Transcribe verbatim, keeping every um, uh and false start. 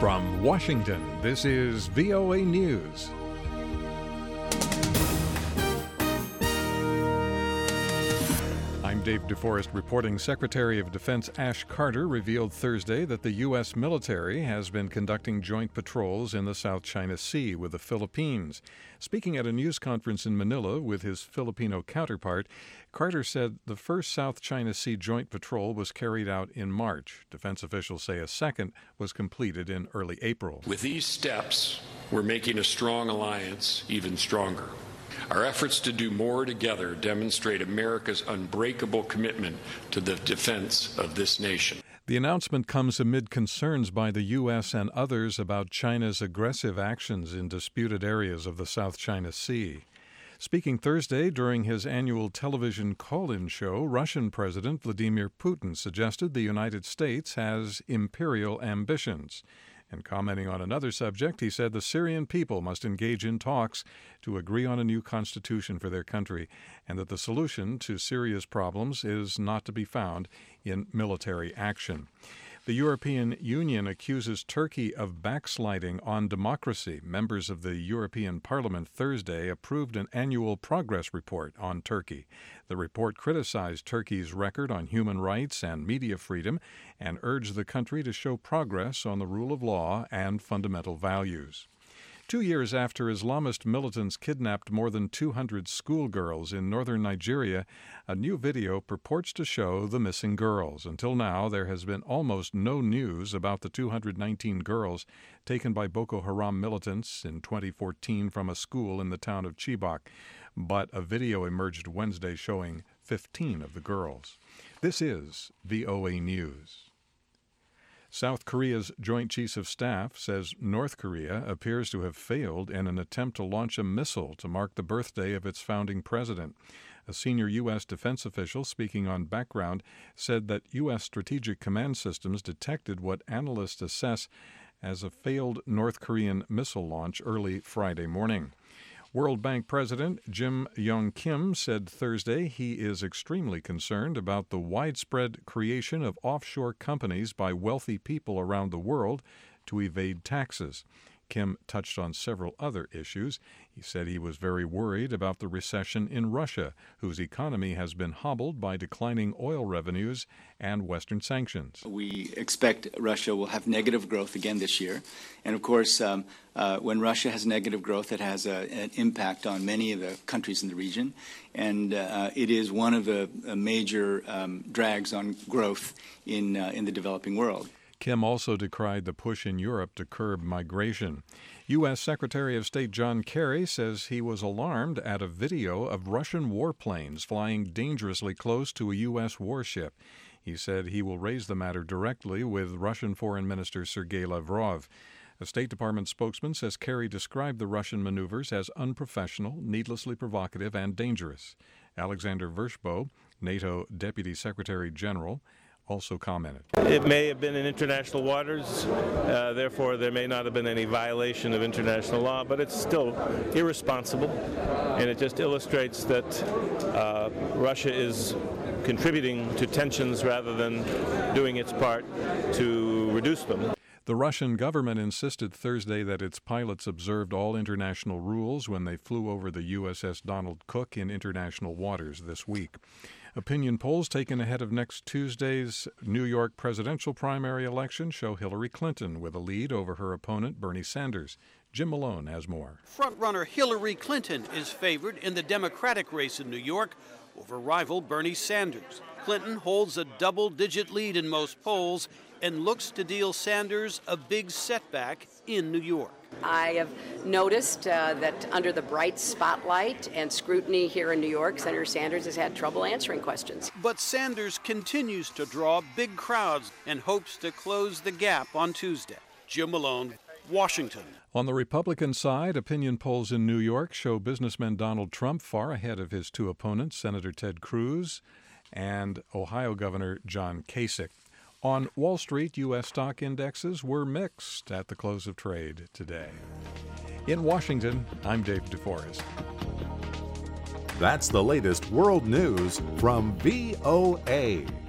From Washington, this is V O A News. I'm Dave DeForest reporting. Secretary of Defense Ash Carter revealed Thursday that the U S military has been conducting joint patrols in the South China Sea with the Philippines. Speaking at a news conference in Manila with his Filipino counterpart, Carter said the first South China Sea joint patrol was carried out in March. Defense officials say a second was completed in early April. With these steps, we're making a strong alliance even stronger. Our efforts to do more together demonstrate America's unbreakable commitment to the defense of this nation. The announcement comes amid concerns by the U S and others about China's aggressive actions in disputed areas of the South China Sea. Speaking Thursday during his annual television call-in show, Russian President Vladimir Putin suggested the United States has imperial ambitions. And commenting on another subject, he said the Syrian people must engage in talks to agree on a new constitution for their country, and that the solution to Syria's problems is not to be found in military action. The European Union accuses Turkey of backsliding on democracy. Members of the European Parliament Thursday approved an annual progress report on Turkey. The report criticized Turkey's record on human rights and media freedom and urged the country to show progress on the rule of law and fundamental values. Two years after Islamist militants kidnapped more than two hundred schoolgirls in northern Nigeria, a new video purports to show the missing girls. Until now, there has been almost no news about the two hundred nineteen girls taken by Boko Haram militants in twenty fourteen from a school in the town of Chibok. But a video emerged Wednesday showing fifteen of the girls. This is V O A News. South Korea's Joint Chiefs of Staff says North Korea appears to have failed in an attempt to launch a missile to mark the birthday of its founding president. A senior U S defense official speaking on background said that U S strategic command systems detected what analysts assess as a failed North Korean missile launch early Friday morning. World Bank President Jim Yong Kim said Thursday he is extremely concerned about the widespread creation of offshore companies by wealthy people around the world to evade taxes. Kim touched on several other issues. He said he was very worried about the recession in Russia, whose economy has been hobbled by declining oil revenues and Western sanctions. We expect Russia will have negative growth again this year. And of course, um, uh, when Russia has negative growth, it has a, an impact on many of the countries in the region. And uh, it is one of the uh, major um, drags on growth in, uh, in the developing world. Kim also decried the push in Europe to curb migration. U S Secretary of State John Kerry says he was alarmed at a video of Russian warplanes flying dangerously close to a U S warship. He said he will raise the matter directly with Russian Foreign Minister Sergei Lavrov. A State Department spokesman says Kerry described the Russian maneuvers as unprofessional, needlessly provocative, and dangerous. Alexander Vershbow, NATO Deputy Secretary General, also commented. It may have been in international waters, uh, therefore there may not have been any violation of international law, but it's still irresponsible, and it just illustrates that uh, Russia is contributing to tensions rather than doing its part to reduce them. The Russian government insisted Thursday that its pilots observed all international rules when they flew over the U S S Donald Cook in international waters this week. Opinion polls taken ahead of next Tuesday's New York presidential primary election show Hillary Clinton with a lead over her opponent Bernie Sanders. Jim Malone has more. Frontrunner Hillary Clinton is favored in the Democratic race in New York over rival Bernie Sanders. Clinton holds a double-digit lead in most polls and looks to deal Sanders a big setback in New York. I have noticed uh, that under the bright spotlight and scrutiny here in New York, Senator Sanders has had trouble answering questions. But Sanders continues to draw big crowds and hopes to close the gap on Tuesday. Jim Malone, Washington. On the Republican side, opinion polls in New York show businessman Donald Trump far ahead of his two opponents, Senator Ted Cruz and Ohio Governor John Kasich. On Wall Street, U S stock indexes were mixed at the close of trade today. In Washington, I'm Dave DeForest. That's the latest world news from V O A.